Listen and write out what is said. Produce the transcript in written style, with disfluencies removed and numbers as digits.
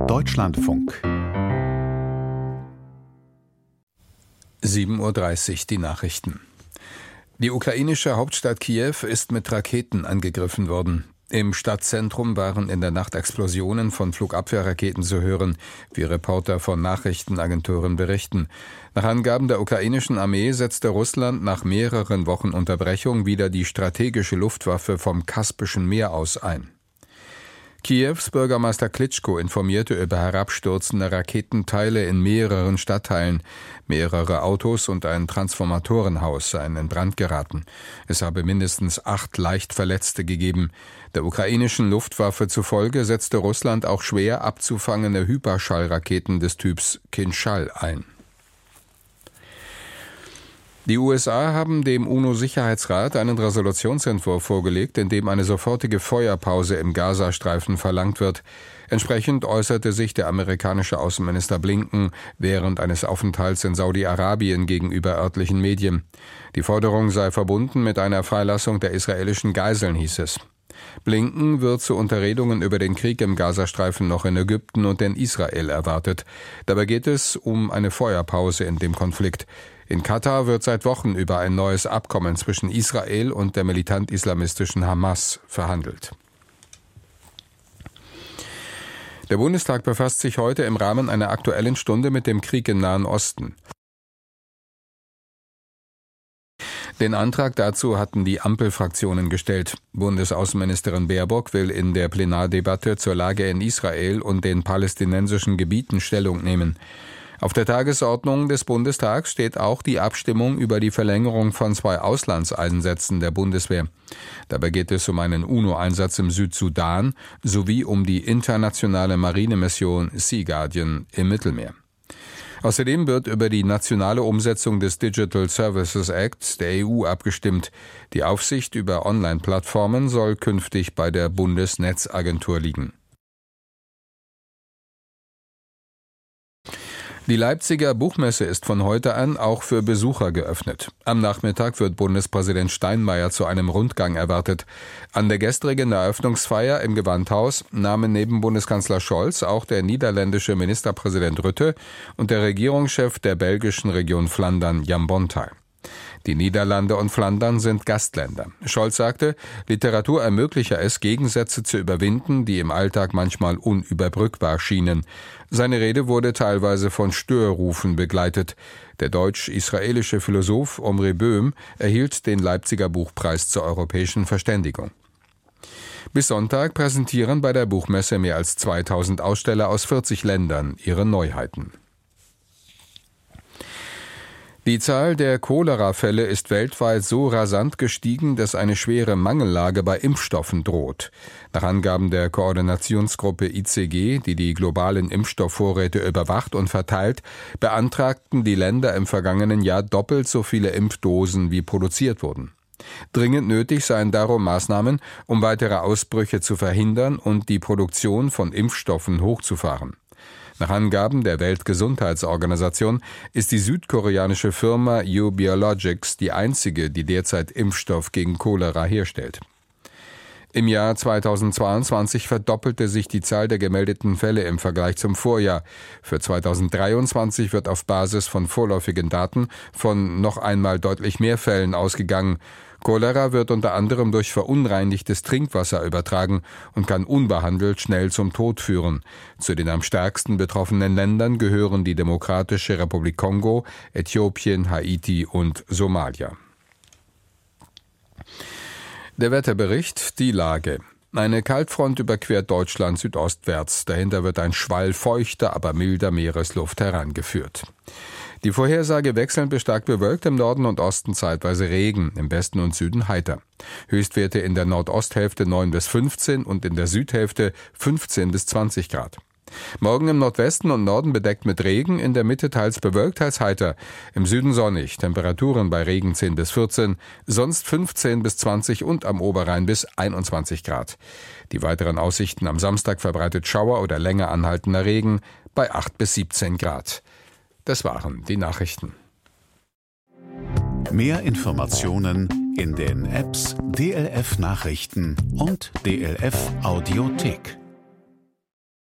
Deutschlandfunk 7:30 Uhr die Nachrichten. Die ukrainische Hauptstadt Kiew ist mit Raketen angegriffen worden. Im Stadtzentrum waren in der Nacht Explosionen von Flugabwehrraketen zu hören, wie Reporter von Nachrichtenagenturen berichten. Nach Angaben der ukrainischen Armee setzte Russland nach mehreren Wochen Unterbrechung wieder die strategische Luftwaffe vom Kaspischen Meer aus ein. Kiews Bürgermeister Klitschko informierte über herabstürzende Raketenteile in mehreren Stadtteilen. Mehrere Autos und ein Transformatorenhaus seien in Brand geraten. Es habe mindestens 8 Leichtverletzte gegeben. Der ukrainischen Luftwaffe zufolge setzte Russland auch schwer abzufangende Hyperschallraketen des Typs Kinschall ein. Die USA haben dem UNO-Sicherheitsrat einen Resolutionsentwurf vorgelegt, in dem eine sofortige Feuerpause im Gazastreifen verlangt wird. Entsprechend äußerte sich der amerikanische Außenminister Blinken während eines Aufenthalts in Saudi-Arabien gegenüber örtlichen Medien. Die Forderung sei verbunden mit einer Freilassung der israelischen Geiseln, hieß es. Blinken wird zu Unterredungen über den Krieg im Gazastreifen noch in Ägypten und in Israel erwartet. Dabei geht es um eine Feuerpause in dem Konflikt. In Katar wird seit Wochen über ein neues Abkommen zwischen Israel und der militant-islamistischen Hamas verhandelt. Der Bundestag befasst sich heute im Rahmen einer Aktuellen Stunde mit dem Krieg im Nahen Osten. Den Antrag dazu hatten die Ampelfraktionen gestellt. Bundesaußenministerin Baerbock will in der Plenardebatte zur Lage in Israel und den palästinensischen Gebieten Stellung nehmen. Auf der Tagesordnung des Bundestags steht auch die Abstimmung über die Verlängerung von 2 Auslandseinsätzen der Bundeswehr. Dabei geht es um einen UNO-Einsatz im Südsudan sowie um die internationale Marinemission Sea Guardian im Mittelmeer. Außerdem wird über die nationale Umsetzung des Digital Services Act der EU abgestimmt. Die Aufsicht über Online-Plattformen soll künftig bei der Bundesnetzagentur liegen. Die Leipziger Buchmesse ist von heute an auch für Besucher geöffnet. Am Nachmittag wird Bundespräsident Steinmeier zu einem Rundgang erwartet. An der gestrigen Eröffnungsfeier im Gewandhaus nahmen neben Bundeskanzler Scholz auch der niederländische Ministerpräsident Rutte und der Regierungschef der belgischen Region Flandern Jan Bon teil. Die Niederlande und Flandern sind Gastländer. Scholz sagte, Literatur ermögliche es, Gegensätze zu überwinden, die im Alltag manchmal unüberbrückbar schienen. Seine Rede wurde teilweise von Störrufen begleitet. Der deutsch-israelische Philosoph Omri Böhm erhielt den Leipziger Buchpreis zur europäischen Verständigung. Bis Sonntag präsentieren bei der Buchmesse mehr als 2000 Aussteller aus 40 Ländern ihre Neuheiten. Die Zahl der Cholera-Fälle ist weltweit so rasant gestiegen, dass eine schwere Mangellage bei Impfstoffen droht. Nach Angaben der Koordinationsgruppe ICG, die die globalen Impfstoffvorräte überwacht und verteilt, beantragten die Länder im vergangenen Jahr doppelt so viele Impfdosen, wie produziert wurden. Dringend nötig seien darum Maßnahmen, um weitere Ausbrüche zu verhindern und die Produktion von Impfstoffen hochzufahren. Nach Angaben der Weltgesundheitsorganisation ist die südkoreanische Firma U Biologics die einzige, die derzeit Impfstoff gegen Cholera herstellt. Im Jahr 2022 verdoppelte sich die Zahl der gemeldeten Fälle im Vergleich zum Vorjahr. Für 2023 wird auf Basis von vorläufigen Daten von noch einmal deutlich mehr Fällen ausgegangen. Cholera wird unter anderem durch verunreinigtes Trinkwasser übertragen und kann unbehandelt schnell zum Tod führen. Zu den am stärksten betroffenen Ländern gehören die Demokratische Republik Kongo, Äthiopien, Haiti und Somalia. Der Wetterbericht, die Lage. Eine Kaltfront überquert Deutschland südostwärts. Dahinter wird ein Schwall feuchter, aber milder Meeresluft herangeführt. Die Vorhersage wechselnd bis stark bewölkt, im Norden und Osten zeitweise Regen, im Westen und Süden heiter. Höchstwerte in der Nordosthälfte 9 bis 15 und in der Südhälfte 15 bis 20 Grad. Morgen im Nordwesten und Norden bedeckt mit Regen, in der Mitte teils bewölkt, teils heiter. Im Süden sonnig, Temperaturen bei Regen 10 bis 14, sonst 15 bis 20 und am Oberrhein bis 21 Grad. Die weiteren Aussichten am Samstag verbreitet Schauer oder länger anhaltender Regen bei 8 bis 17 Grad. Das waren die Nachrichten. Mehr Informationen in den Apps DLF Nachrichten und DLF Audiothek.